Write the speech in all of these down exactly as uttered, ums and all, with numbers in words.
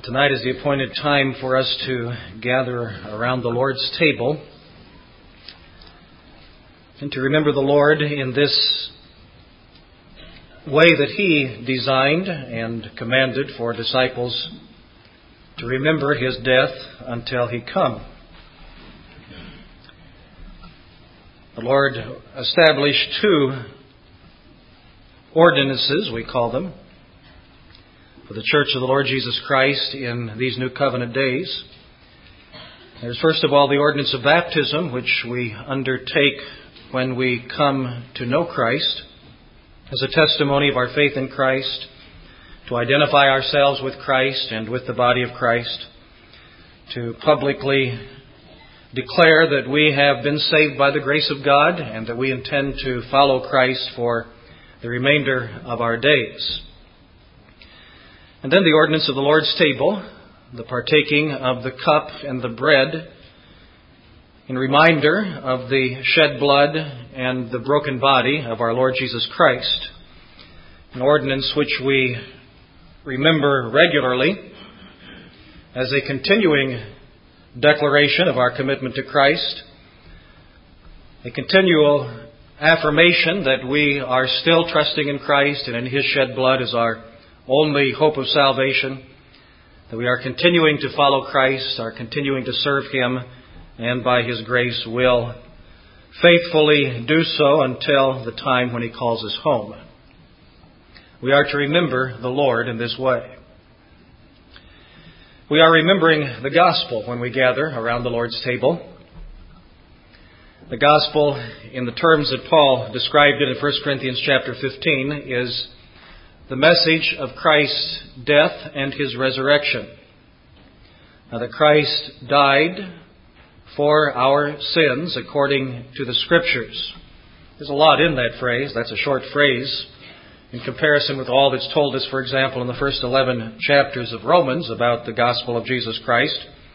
Tonight is the appointed time for us to gather around the Lord's table and to remember the Lord in this way that He designed and commanded for disciples to remember His death until He come. The Lord established two ordinances, we call them, for the Church of the Lord Jesus Christ in these New Covenant days. There's first of all the ordinance of baptism, which we undertake when we come to know Christ as a testimony of our faith in Christ, to identify ourselves with Christ and with the body of Christ, to publicly declare that we have been saved by the grace of God and that we intend to follow Christ for the remainder of our days. And then the ordinance of the Lord's table, the partaking of the cup and the bread, in reminder of the shed blood and the broken body of our Lord Jesus Christ. An ordinance which we remember regularly as a continuing declaration of our commitment to Christ, a continual affirmation that we are still trusting in Christ and in His shed blood as our only hope of salvation, that we are continuing to follow Christ, are continuing to serve Him, and by His grace will faithfully do so until the time when He calls us home. We are to remember the Lord in this way. We are remembering the gospel when we gather around the Lord's table. The gospel, in the terms that Paul described it in First Corinthians chapter fifteen, is the message of Christ's death and His resurrection. Now, that Christ died for our sins according to the Scriptures. There's a lot in that phrase. That's a short phrase in comparison with all that's told us, for example, in the first eleven chapters of Romans about the gospel of Jesus Christ.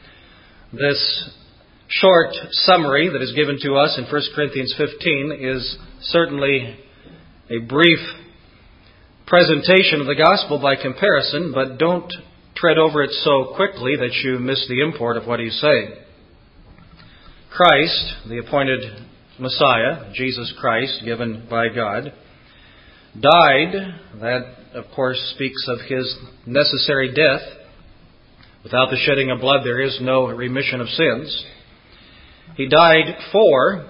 This short summary that is given to us in First Corinthians fifteen is certainly a brief presentation of the gospel by comparison, but don't tread over it so quickly that you miss the import of what he's saying. Christ, the appointed Messiah, Jesus Christ, given by God, died. That, of course, speaks of His necessary death. Without the shedding of blood, there is no remission of sins. He died for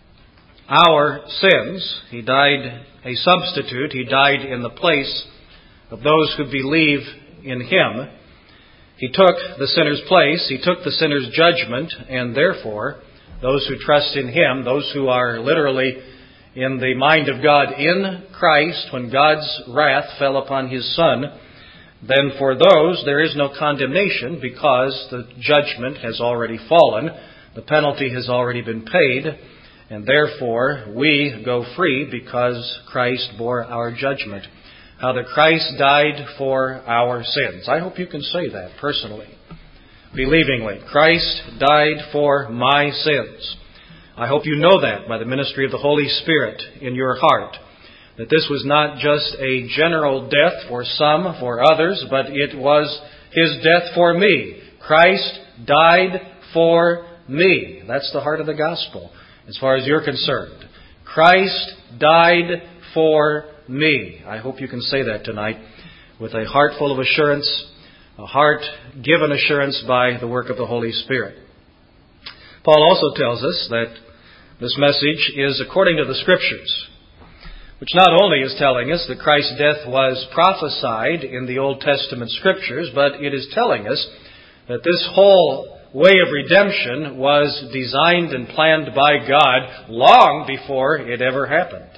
our sins. He died a substitute. He died in the place of those who believe in Him. He took the sinner's place. He took the sinner's judgment, and therefore, those who trust in Him, those who are literally in the mind of God in Christ, when God's wrath fell upon His Son, then for those there is no condemnation because the judgment has already fallen. The penalty has already been paid. And therefore, we go free because Christ bore our judgment. How that Christ died for our sins. I hope you can say that personally, believingly. Christ died for my sins. I hope you know that by the ministry of the Holy Spirit in your heart. That this was not just a general death for some, for others, but it was His death for me. Christ died for me. That's the heart of the gospel. As far as you're concerned, Christ died for me. I hope you can say that tonight with a heart full of assurance, a heart given assurance by the work of the Holy Spirit. Paul also tells us that this message is according to the Scriptures, which not only is telling us that Christ's death was prophesied in the Old Testament Scriptures, but it is telling us that this whole way of redemption was designed and planned by God long before it ever happened.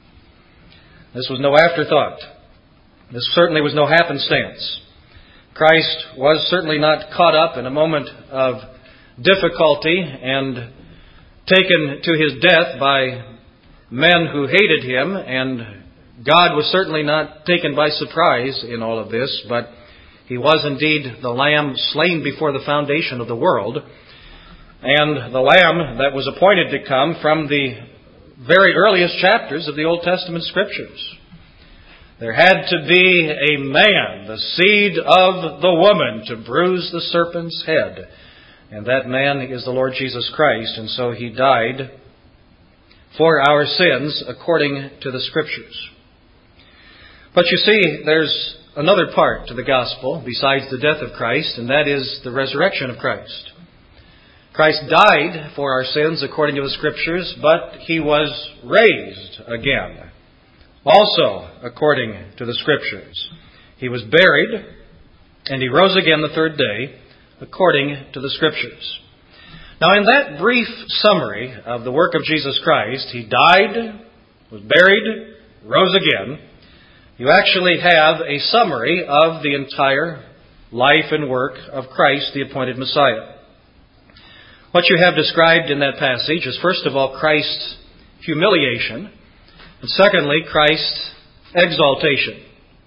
This was no afterthought. This certainly was no happenstance. Christ was certainly not caught up in a moment of difficulty and taken to His death by men who hated Him, and God was certainly not taken by surprise in all of this, but He was indeed the Lamb slain before the foundation of the world, and the Lamb that was appointed to come from the very earliest chapters of the Old Testament Scriptures. There had to be a man, the seed of the woman, to bruise the serpent's head. And that man is the Lord Jesus Christ. And so He died for our sins according to the Scriptures. But you see, there's another part to the gospel besides the death of Christ, and that is the resurrection of Christ. Christ died for our sins according to the Scriptures, but He was raised again, also according to the Scriptures. He was buried, and He rose again the third day, according to the Scriptures. Now, in that brief summary of the work of Jesus Christ, He died, was buried, rose again, you actually have a summary of the entire life and work of Christ, the appointed Messiah. What you have described in that passage is, first of all, Christ's humiliation, and secondly, Christ's exaltation.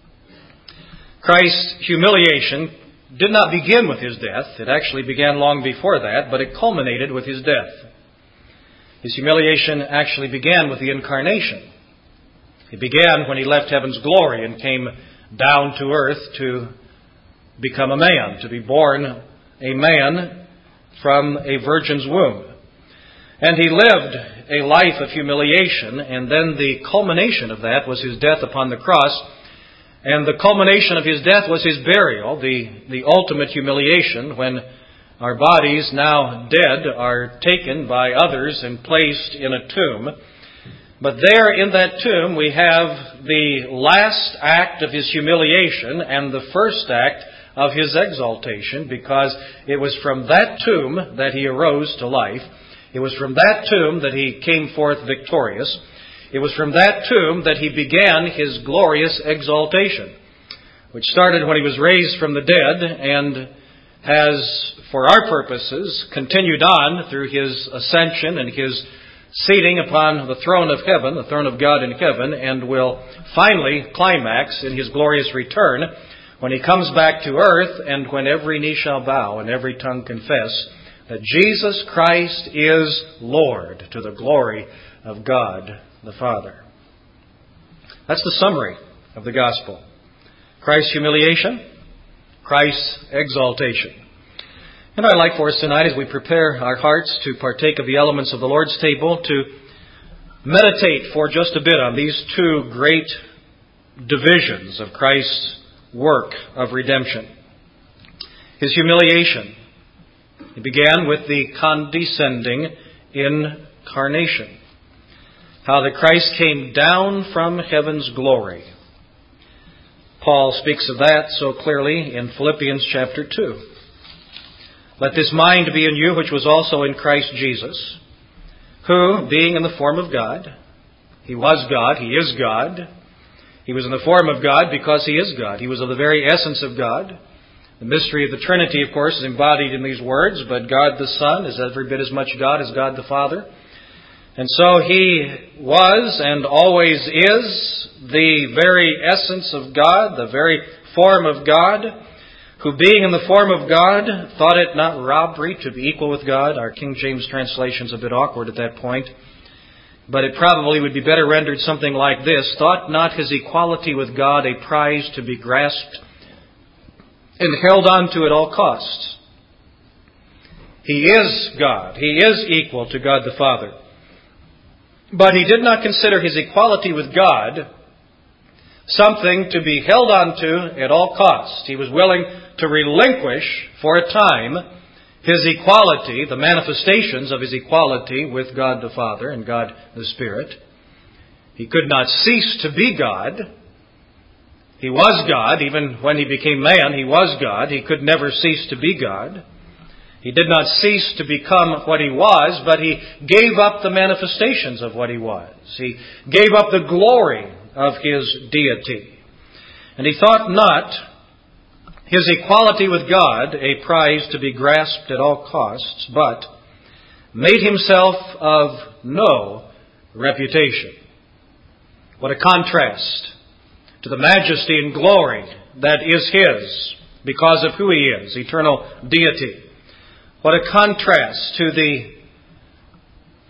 Christ's humiliation did not begin with His death. It actually began long before that, but it culminated with His death. His humiliation actually began with the incarnation. It began when He left heaven's glory and came down to earth to become a man, to be born a man from a virgin's womb. And He lived a life of humiliation, and then the culmination of that was His death upon the cross. And the culmination of His death was His burial, the, the ultimate humiliation, when our bodies, now dead, are taken by others and placed in a tomb. But there in that tomb we have the last act of His humiliation and the first act of His exaltation, because it was from that tomb that He arose to life. It was from that tomb that He came forth victorious. It was from that tomb that He began His glorious exaltation, which started when He was raised from the dead and has, for our purposes, continued on through His ascension and His seating upon the throne of heaven, the throne of God in heaven, and will finally climax in His glorious return when He comes back to earth and when every knee shall bow and every tongue confess that Jesus Christ is Lord, to the glory of God the Father. That's the summary of the gospel. Christ's humiliation, Christ's exaltation. And I'd like for us tonight, as we prepare our hearts to partake of the elements of the Lord's table, to meditate for just a bit on these two great divisions of Christ's work of redemption. His humiliation. It began with the condescending incarnation. How that Christ came down from heaven's glory. Paul speaks of that so clearly in Philippians chapter two. Let this mind be in you, which was also in Christ Jesus, who, being in the form of God, He was God, He is God. He was in the form of God because He is God. He was of the very essence of God. The mystery of the Trinity, of course, is embodied in these words, but God the Son is every bit as much God as God the Father. And so He was and always is the very essence of God, the very form of God, who being in the form of God, thought it not robbery to be equal with God. Our King James translation is a bit awkward at that point, but it probably would be better rendered something like this: thought not His equality with God a prize to be grasped and held on to at all costs. He is God. He is equal to God the Father. But He did not consider His equality with God something to be held on to at all costs. He was willing to relinquish for a time His equality, the manifestations of His equality with God the Father and God the Spirit. He could not cease to be God. He was God. Even when He became man, He was God. He could never cease to be God. He did not cease to become what He was, but He gave up the manifestations of what He was. He gave up the glory of His deity. And He thought not His equality with God a prize to be grasped at all costs, but made Himself of no reputation. What a contrast to the majesty and glory that is His because of who He is, eternal deity. What a contrast to the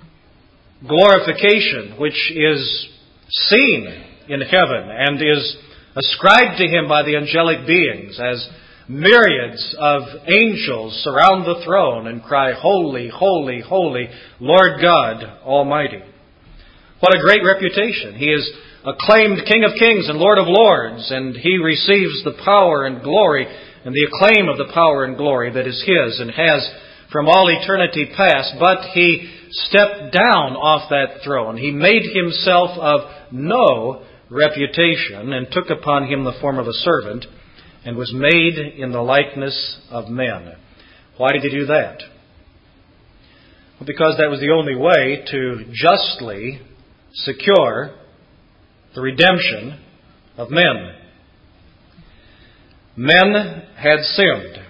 glorification which is seen in heaven and is ascribed to him by the angelic beings as myriads of angels surround the throne and cry, "Holy, holy, holy, Lord God Almighty." What a great reputation. He is acclaimed King of Kings and Lord of Lords, and he receives the power and glory and the acclaim of the power and glory that is his and has from all eternity past. But he stepped down off that throne. He made himself of no reputation and took upon him the form of a servant and was made in the likeness of men. Why did he do that? Well, because that was the only way to justly secure the redemption of men. Men had sinned.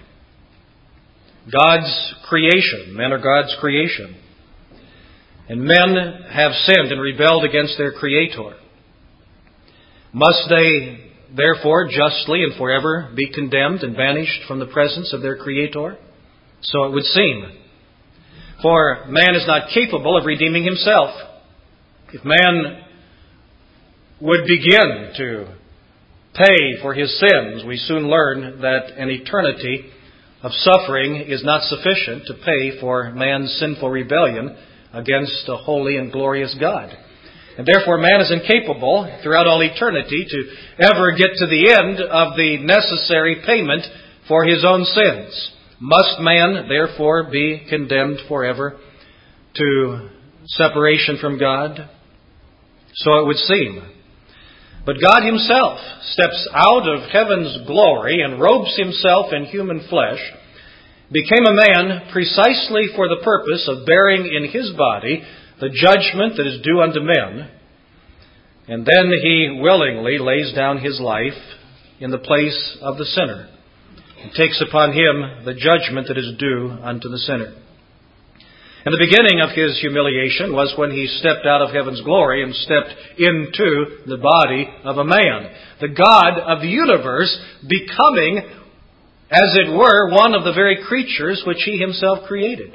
God's creation. Men are God's creation. And men have sinned and rebelled against their Creator. Must they, therefore, justly and forever be condemned and banished from the presence of their Creator? So it would seem. For man is not capable of redeeming himself. If man would begin to pay for his sins, we soon learn that an eternity of suffering is not sufficient to pay for man's sinful rebellion against a holy and glorious God. And therefore man is incapable throughout all eternity to ever get to the end of the necessary payment for his own sins. Must man therefore be condemned forever to separation from God? So it would seem. But God himself steps out of heaven's glory and robes himself in human flesh, became a man precisely for the purpose of bearing in his body the judgment that is due unto men. And then he willingly lays down his life in the place of the sinner and takes upon him the judgment that is due unto the sinner. And the beginning of his humiliation was when he stepped out of heaven's glory and stepped into the body of a man. The God of the universe becoming, as it were, one of the very creatures which he himself created.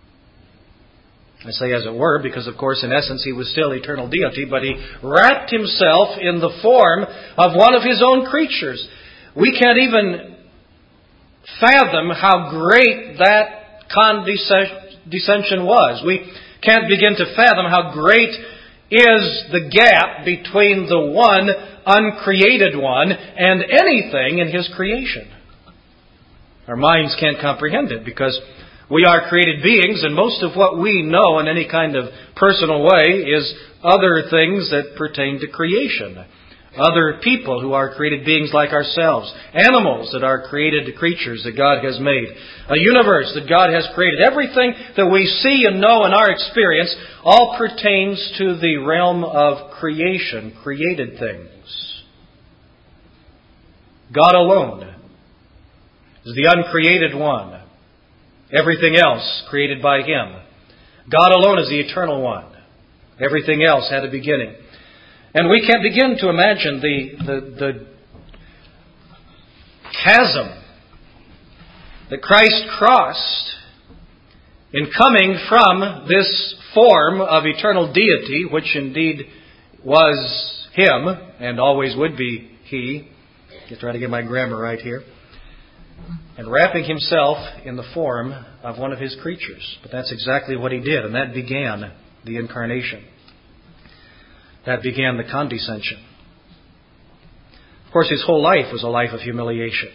I say as it were because, of course, in essence he was still eternal deity, but he wrapped himself in the form of one of his own creatures. We can't even fathom how great that condescension Descension was. We can't begin to fathom how great is the gap between the one uncreated one and anything in his creation. Our minds can't comprehend it because we are created beings, and most of what we know in any kind of personal way is other things that pertain to creation. Other people who are created beings like ourselves. Animals that are created creatures that God has made. A universe that God has created. Everything that we see and know in our experience all pertains to the realm of creation, created things. God alone is the uncreated one. Everything else created by Him. God alone is the eternal one. Everything else had a beginning. And we can't begin to imagine the, the, the chasm that Christ crossed in coming from this form of eternal deity, which indeed was Him and always would be He. Just trying to get my grammar right here. And wrapping Himself in the form of one of His creatures. But that's exactly what He did, and that began the incarnation. That began the condescension. Of course, His whole life was a life of humiliation.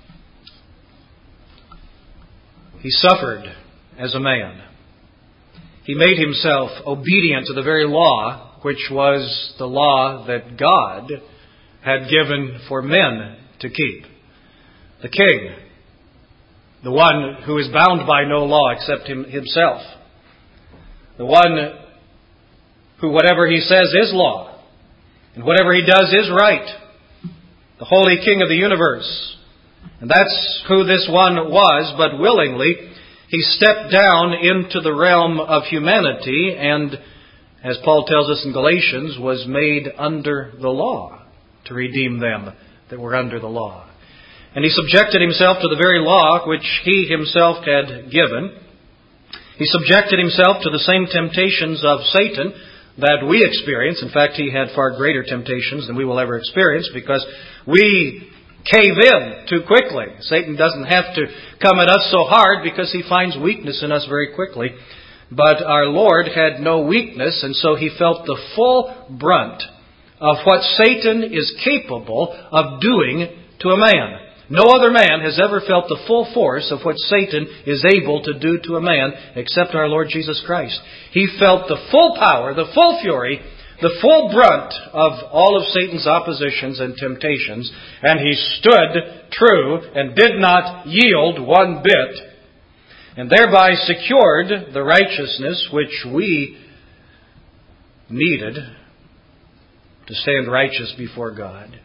He suffered as a man. He made Himself obedient to the very law, which was the law that God had given for men to keep. The King, the one who is bound by no law except him, Himself. The one who whatever He says is law, and whatever He does is right. The Holy King of the universe. And that's who this one was, but willingly He stepped down into the realm of humanity and, as Paul tells us in Galatians, was made under the law to redeem them that were under the law. And He subjected Himself to the very law which He Himself had given. He subjected Himself to the same temptations of Satan that we experience. In fact, He had far greater temptations than we will ever experience because we cave in too quickly. Satan doesn't have to come at us so hard because he finds weakness in us very quickly. But our Lord had no weakness, and so He felt the full brunt of what Satan is capable of doing to a man. No other man has ever felt the full force of what Satan is able to do to a man except our Lord Jesus Christ. He felt the full power, the full fury, the full brunt of all of Satan's oppositions and temptations, and He stood true and did not yield one bit, and thereby secured the righteousness which we needed to stand righteous before God.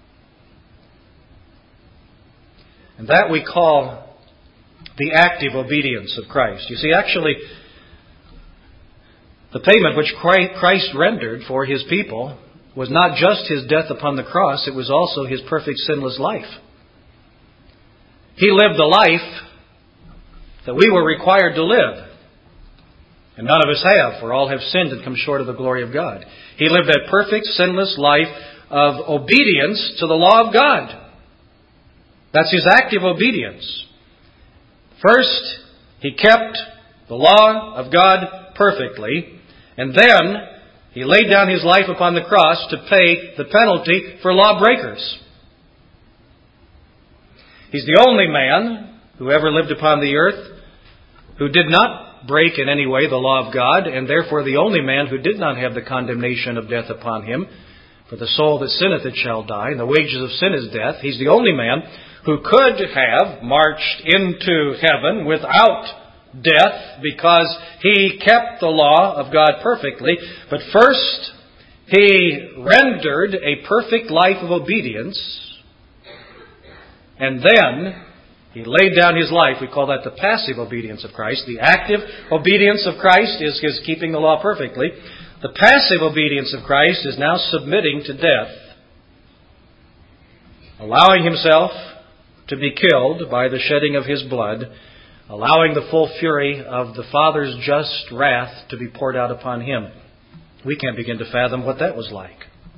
And that we call the active obedience of Christ. You see, actually, the payment which Christ rendered for His people was not just His death upon the cross, it was also His perfect sinless life. He lived the life that we were required to live. And none of us have, for all have sinned and come short of the glory of God. He lived a perfect, sinless life of obedience to the law of God. That's His active obedience. First, He kept the law of God perfectly, and then He laid down His life upon the cross to pay the penalty for lawbreakers. He's the only man who ever lived upon the earth who did not break in any way the law of God, and therefore the only man who did not have the condemnation of death upon him. For the soul that sinneth it shall die, and the wages of sin is death. He's the only man who could have marched into heaven without death because He kept the law of God perfectly. But first, He rendered a perfect life of obedience, and then He laid down His life. We call that the passive obedience of Christ. The active obedience of Christ is His keeping the law perfectly. The passive obedience of Christ is now submitting to death, allowing Himself to be killed by the shedding of His blood, allowing the full fury of the Father's just wrath to be poured out upon Him. We can't begin to fathom what that was like.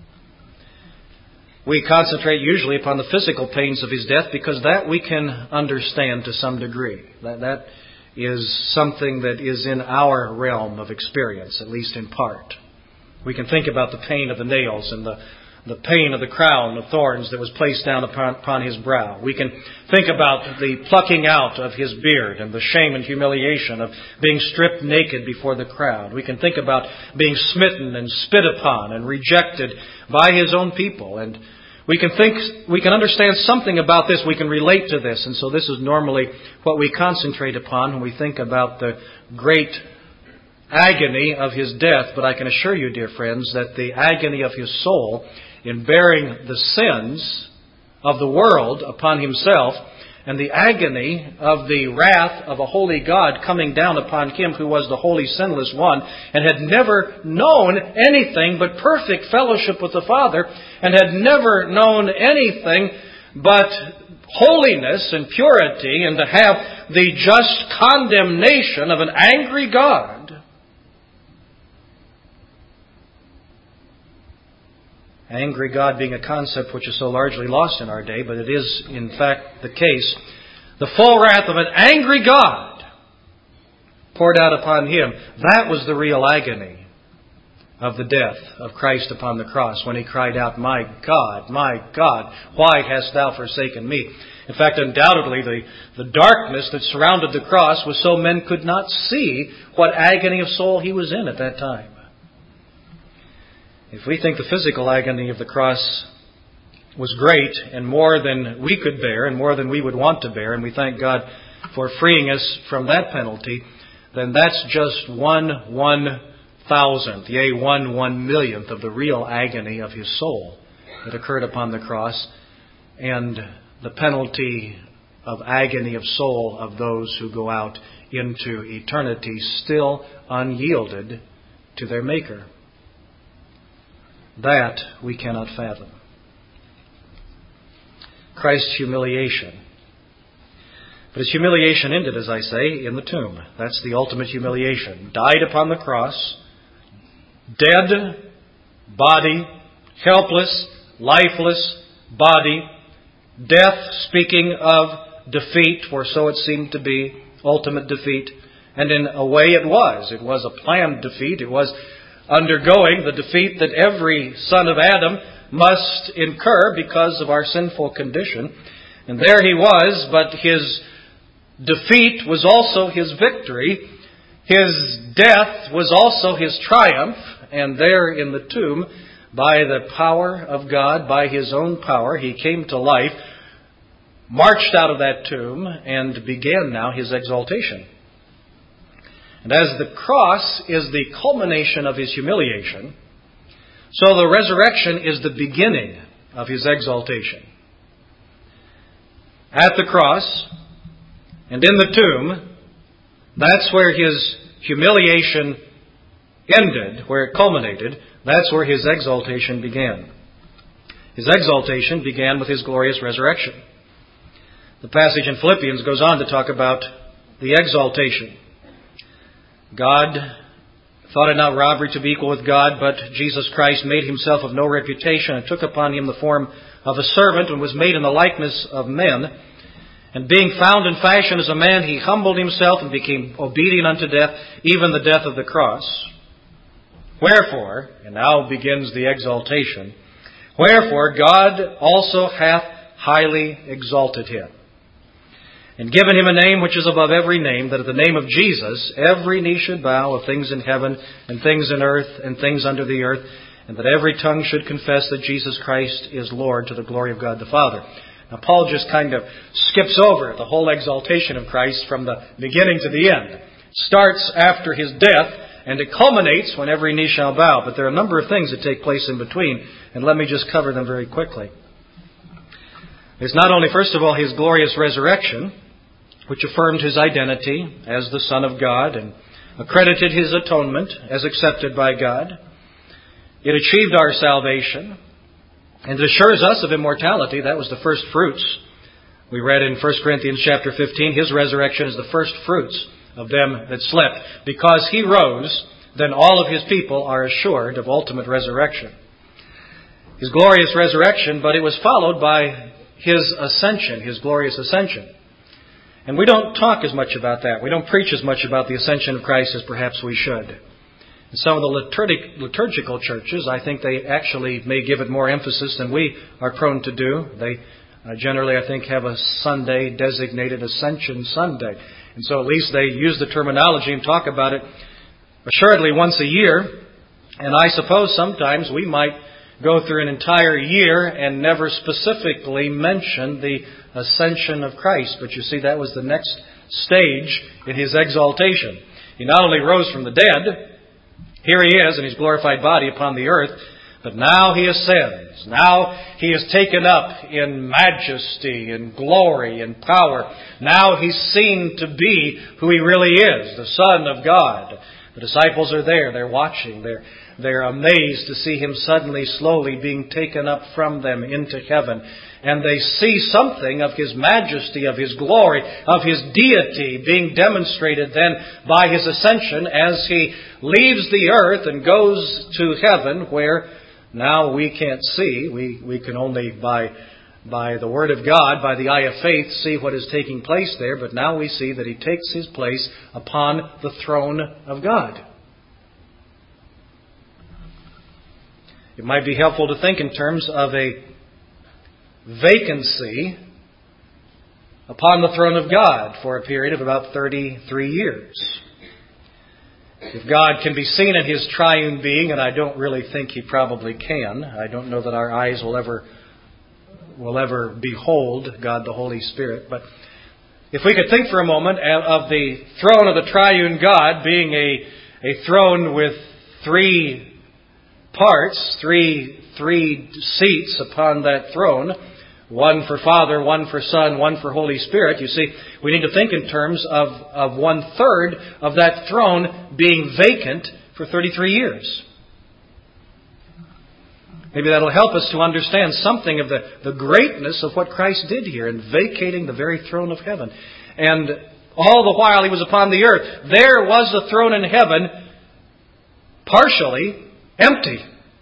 We concentrate usually upon the physical pains of His death because that we can understand to some degree. That, that is something that is in our realm of experience, at least in part. We can think about the pain of the nails and the the pain of the crown of thorns that was placed down upon, upon His brow. We can think about the plucking out of His beard and the shame and humiliation of being stripped naked before the crowd. We can think about being smitten and spit upon and rejected by His own people. And we can think, we can understand something about this. We can relate to this. And so this is normally what we concentrate upon when we think about the great agony of His death. But I can assure you, dear friends, that the agony of His soul in bearing the sins of the world upon Himself, and the agony of the wrath of a holy God coming down upon Him who was the holy sinless one and had never known anything but perfect fellowship with the Father and had never known anything but holiness and purity, and to have the just condemnation of an angry God. Angry God being a concept which is so largely lost in our day, but it is in fact the case. The full wrath of an angry God poured out upon Him. That was the real agony of the death of Christ upon the cross when He cried out, "My God, my God, why hast Thou forsaken me?" In fact, undoubtedly the, the darkness that surrounded the cross was so men could not see what agony of soul He was in at that time. If we think the physical agony of the cross was great and more than we could bear and more than we would want to bear, and we thank God for freeing us from that penalty, then that's just one one thousandth, yea, one one millionth of the real agony of His soul that occurred upon the cross, and the penalty of agony of soul of those who go out into eternity still unyielded to their Maker. That we cannot fathom. Christ's humiliation. But His humiliation ended, as I say, in the tomb. That's the ultimate humiliation. Died upon the cross, dead body, helpless, lifeless body, death speaking of defeat, for so it seemed to be, ultimate defeat. And in a way it was. It was a planned defeat. It was undergoing the defeat that every son of Adam must incur because of our sinful condition. And there he was, but his defeat was also his victory. His death was also his triumph. And there in the tomb, by the power of God, by his own power, he came to life, marched out of that tomb, and began now his exaltation. And as the cross is the culmination of his humiliation, so the resurrection is the beginning of his exaltation. At the cross and in the tomb, that's where his humiliation ended, where it culminated. That's where his exaltation began. His exaltation began with his glorious resurrection. The passage in Philippians goes on to talk about the exaltation. God thought it not robbery to be equal with God, but Jesus Christ made himself of no reputation and took upon him the form of a servant and was made in the likeness of men. And being found in fashion as a man, he humbled himself and became obedient unto death, even the death of the cross. Wherefore, and now begins the exaltation, wherefore God also hath highly exalted him, and given him a name which is above every name, that at the name of Jesus every knee should bow, of things in heaven and things in earth and things under the earth, and that every tongue should confess that Jesus Christ is Lord, to the glory of God the Father. Now Paul just kind of skips over the whole exaltation of Christ from the beginning to the end. Starts after his death, and it culminates when every knee shall bow. But there are a number of things that take place in between, and let me just cover them very quickly. It's not only, first of all, his glorious resurrection, which affirmed his identity as the Son of God and accredited his atonement as accepted by God. It achieved our salvation, and it assures us of immortality. That was the first fruits. We read in First Corinthians chapter fifteen, his resurrection is the first fruits of them that slept. Because he rose, then all of his people are assured of ultimate resurrection. His glorious resurrection, but it was followed by his ascension, his glorious ascension. And we don't talk as much about that. We don't preach as much about the ascension of Christ as perhaps we should. In some of the liturgic, liturgical churches, I think they actually may give it more emphasis than we are prone to do. They uh, generally, I think, have a Sunday designated Ascension Sunday. And so at least they use the terminology and talk about it assuredly once a year. And I suppose sometimes we might go through an entire year and never specifically mention the ascension of Christ. But you see, that was the next stage in his exaltation. He not only rose from the dead, here he is in his glorified body upon the earth, but now he ascends. Now he is taken up in majesty and glory and power. Now he's seen to be who he really is, the Son of God. The disciples are there. They're watching. They're, they're amazed to see him suddenly, slowly being taken up from them into heaven. And they see something of his majesty, of his glory, of his deity being demonstrated then by his ascension as he leaves the earth and goes to heaven, where now we can't see. We, we can only by, by the Word of God, by the eye of faith, see what is taking place there. But now we see that he takes his place upon the throne of God. It might be helpful to think in terms of a vacancy upon the throne of God for a period of about thirty-three years. If God can be seen in his triune being, and I don't really think he probably can, I don't know that our eyes will ever will ever behold God the Holy Spirit, but if we could think for a moment of the throne of the triune God being a, a throne with three parts, three three seats upon that throne, one for Father, one for Son, one for Holy Spirit. You see, we need to think in terms of, of one-third of that throne being vacant for thirty-three years. Maybe that'll help us to understand something of the, the greatness of what Christ did here in vacating the very throne of heaven. And all the while he was upon the earth, there was a throne in heaven, partially Empty.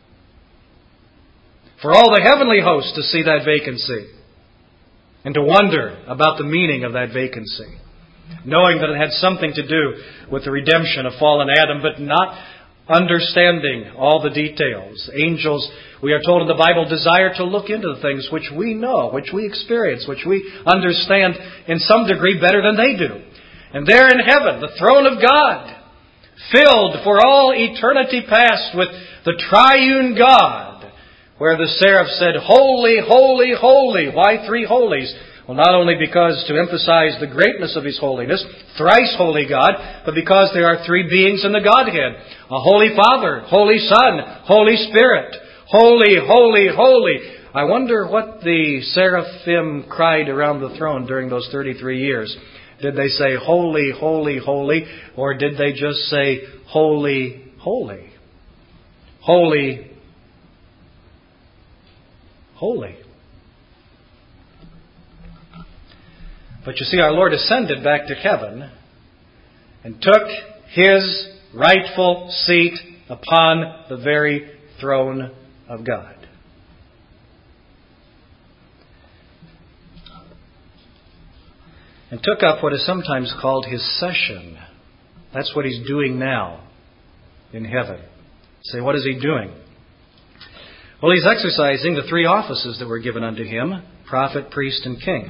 For all the heavenly host to see that vacancy and to wonder about the meaning of that vacancy, knowing that it had something to do with the redemption of fallen Adam, but not understanding all the details. Angels, we are told in the Bible, desire to look into the things which we know, which we experience, which we understand in some degree better than they do. And there in heaven, the throne of God, filled for all eternity past with the triune God, where the seraph said, "Holy, holy, holy." Why three holies? Well, not only because to emphasize the greatness of His holiness, thrice holy God, but because there are three beings in the Godhead. A Holy Father, Holy Son, Holy Spirit. Holy, holy, holy. I wonder what the seraphim cried around the throne during those thirty-three years. Did they say, "Holy, holy, holy," or did they just say, "Holy, holy"? Holy, holy. But you see, our Lord ascended back to heaven and took His rightful seat upon the very throne of God. And took up what is sometimes called His session. That's what He's doing now in heaven. Say, what is He doing? Well, He's exercising the three offices that were given unto Him: prophet, priest, and king.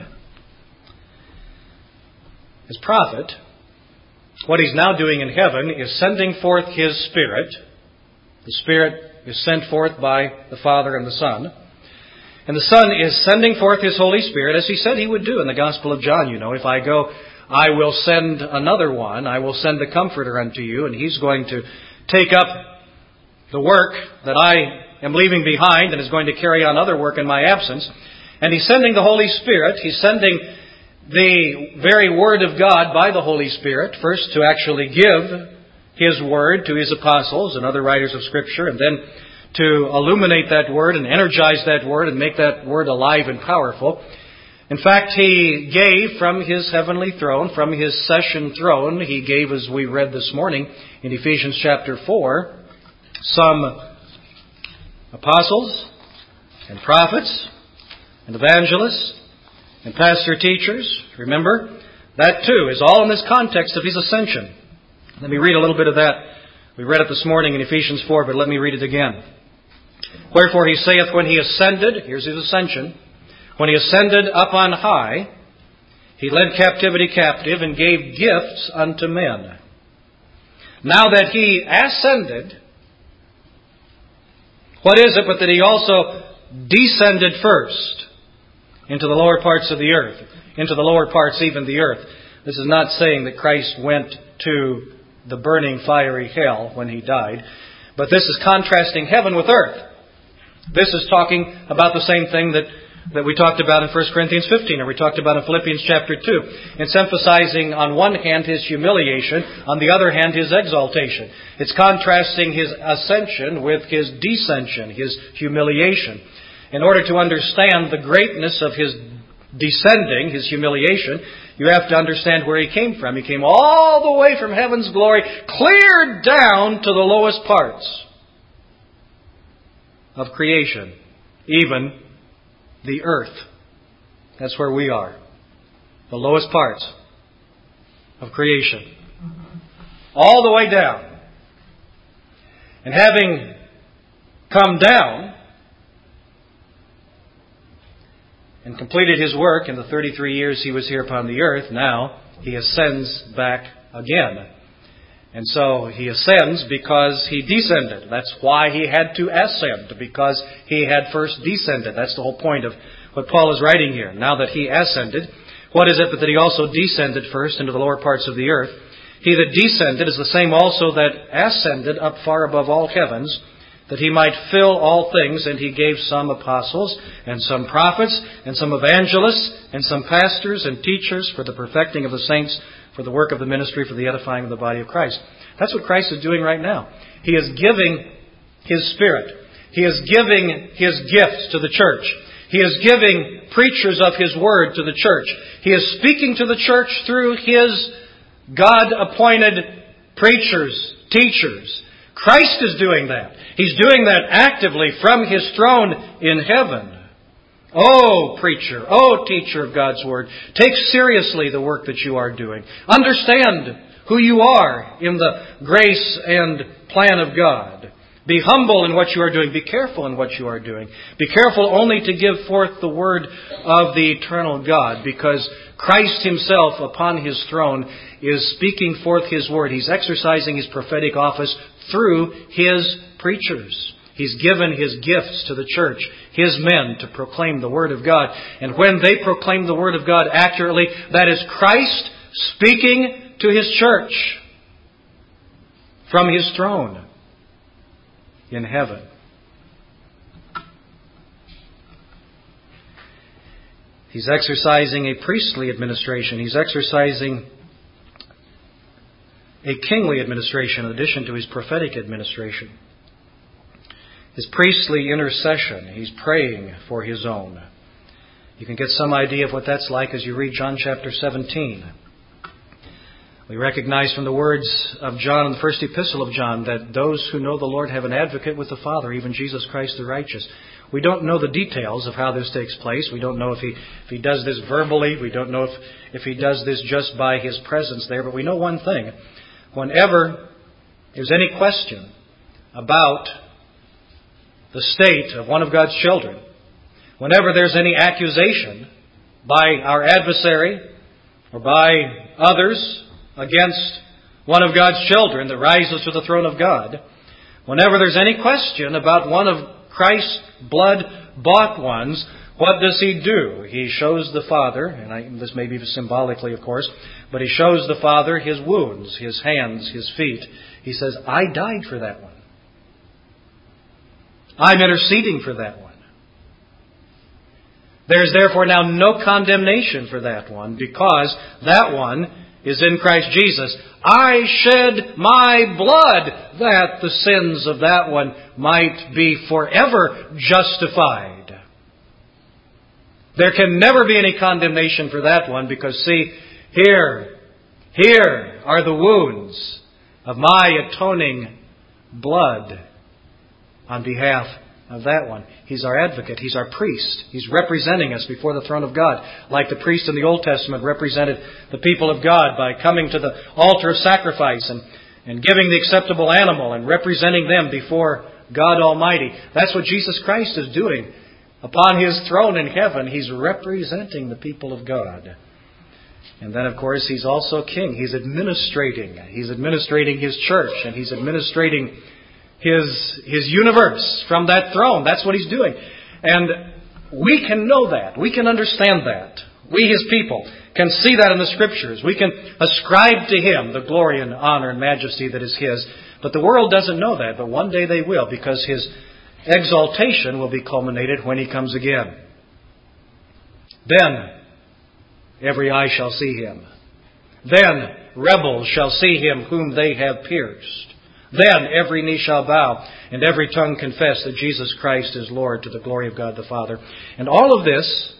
As prophet, what He's now doing in heaven is sending forth His Spirit. The Spirit is sent forth by the Father and the Son. And the Son is sending forth His Holy Spirit, as He said He would do in the Gospel of John. You know, if I go, I will send another one. I will send the Comforter unto you, and He's going to take up the work that I am leaving behind and is going to carry on other work in my absence. And He's sending the Holy Spirit. He's sending the very Word of God by the Holy Spirit, first to actually give His Word to His apostles and other writers of Scripture, and then to illuminate that Word and energize that Word and make that Word alive and powerful. In fact, He gave from His heavenly throne, from His session throne, He gave, as we read this morning in Ephesians chapter four, some apostles and prophets and evangelists and pastor teachers. Remember, that too is all in this context of His ascension. Let me read a little bit of that. We read it this morning in Ephesians four, but let me read it again. Wherefore He saith, when He ascended, here's His ascension, when He ascended up on high, He led captivity captive and gave gifts unto men. Now that He ascended, what is it but that He also descended first into the lower parts of the earth, into the lower parts even the earth. This is not saying that Christ went to the burning fiery hell when He died, but this is contrasting heaven with earth. This is talking about the same thing that, that we talked about in First Corinthians fifteen, or we talked about in Philippians chapter two. It's emphasizing on one hand His humiliation, on the other hand His exaltation. It's contrasting His ascension with His descension, His humiliation. In order to understand the greatness of His descending, His humiliation, you have to understand where He came from. He came all the way from heaven's glory, clear down to the lowest parts of creation, even the earth. That's where we are. The lowest parts of creation. All the way down. And having come down and completed His work in the thirty-three years He was here upon the earth, now He ascends back again. And so He ascends because He descended. That's why He had to ascend, because He had first descended. That's the whole point of what Paul is writing here. Now that He ascended, what is it but that He also descended first into the lower parts of the earth? He that descended is the same also that ascended up far above all heavens, that He might fill all things, and He gave some apostles, and some prophets, and some evangelists, and some pastors and teachers for the perfecting of the saints, for the work of the ministry, for the edifying of the body of Christ. That's what Christ is doing right now. He is giving His Spirit. He is giving His gifts to the church. He is giving preachers of His Word to the church. He is speaking to the church through His God-appointed preachers, teachers, Christ is doing that. He's doing that actively from His throne in heaven. Oh, preacher, oh, teacher of God's Word, take seriously the work that you are doing. Understand who you are in the grace and plan of God. Be humble in what you are doing. Be careful in what you are doing. Be careful only to give forth the word of the eternal God, because Christ Himself upon His throne is speaking forth His word. He's exercising His prophetic office through His preachers. He's given His gifts to the church, His men, to proclaim the Word of God. And when they proclaim the Word of God accurately, that is Christ speaking to His church from His throne in heaven. He's exercising a priestly administration. He's exercising a kingly administration in addition to His prophetic administration. His priestly intercession. He's praying for His own. You can get some idea of what that's like as you read John chapter seventeen. We recognize from the words of John in the first epistle of John that those who know the Lord have an advocate with the Father, even Jesus Christ the righteous. We don't know the details of how this takes place. We don't know if he, if he does this verbally. We don't know if, if He does this just by His presence there. But we know one thing. Whenever there's any question about the state of one of God's children, whenever there's any accusation by our adversary or by others against one of God's children that rises to the throne of God, whenever there's any question about one of Christ's blood-bought ones, what does He do? He shows the Father, and I, this may be symbolically, of course, but He shows the Father His wounds, His hands, His feet. He says, I died for that one. I'm interceding for that one. There's therefore now no condemnation for that one, because that one is in Christ Jesus. I shed my blood that the sins of that one might be forever justified. There can never be any condemnation for that one, because see, here, here are the wounds of my atoning blood on behalf of that one. He's our advocate. He's our priest. He's representing us before the throne of God, like the priest in the Old Testament represented the people of God by coming to the altar of sacrifice and, and giving the acceptable animal and representing them before God Almighty. That's what Jesus Christ is doing. Upon His throne in heaven, He's representing the people of God. And then, of course, He's also king. He's administrating. He's administrating His church, and He's administrating His, His universe from that throne. That's what He's doing. And we can know that. We can understand that. We, His people, can see that in the Scriptures. We can ascribe to Him the glory and honor and majesty that is His. But the world doesn't know that. But one day they will, because His exaltation will be culminated when He comes again. Then every eye shall see Him. Then rebels shall see Him whom they have pierced. Then every knee shall bow, and every tongue confess that Jesus Christ is Lord, to the glory of God the Father. And all of this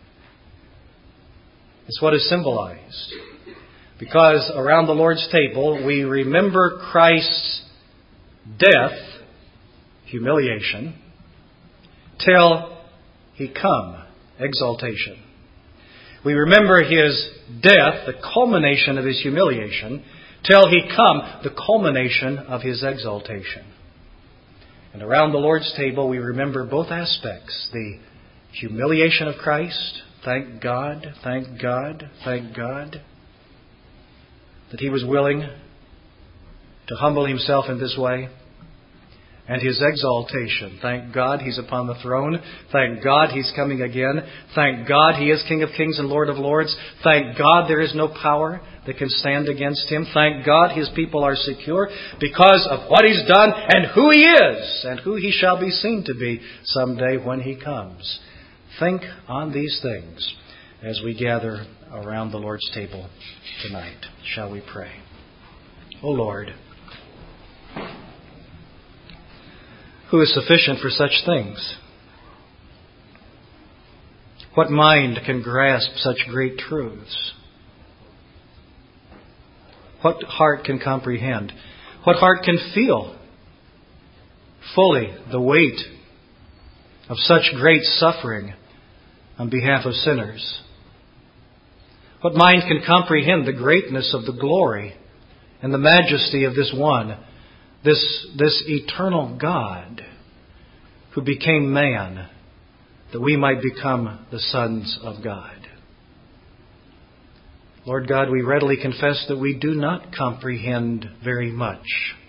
is what is symbolized. Because around the Lord's table, we remember Christ's death, humiliation, till He come, exaltation. We remember His death, the culmination of His humiliation, till He come, the culmination of His exaltation. And around the Lord's table we remember both aspects. The humiliation of Christ, thank God, thank God, thank God, that He was willing to humble Himself in this way. And His exaltation. Thank God He's upon the throne. Thank God He's coming again. Thank God He is King of kings and Lord of lords. Thank God there is no power that can stand against Him. Thank God His people are secure because of what He's done and who He is and who He shall be seen to be someday when He comes. Think on these things as we gather around the Lord's table tonight. Shall we pray? O Lord, who is sufficient for such things? What mind can grasp such great truths? What heart can comprehend? What heart can feel fully the weight of such great suffering on behalf of sinners? What mind can comprehend the greatness of the glory and the majesty of this one, this, this eternal God who became man that we might become the sons of God? Lord God, we readily confess that we do not comprehend very much.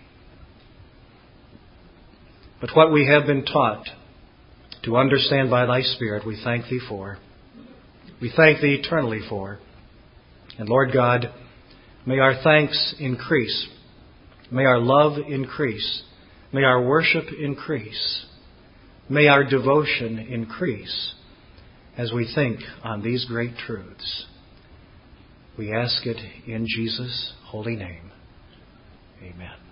But what we have been taught to understand by Thy Spirit, we thank Thee for. We thank Thee eternally for. And Lord God, may our thanks increase. May our love increase. May our worship increase. May our devotion increase as we think on these great truths. We ask it in Jesus' holy name. Amen.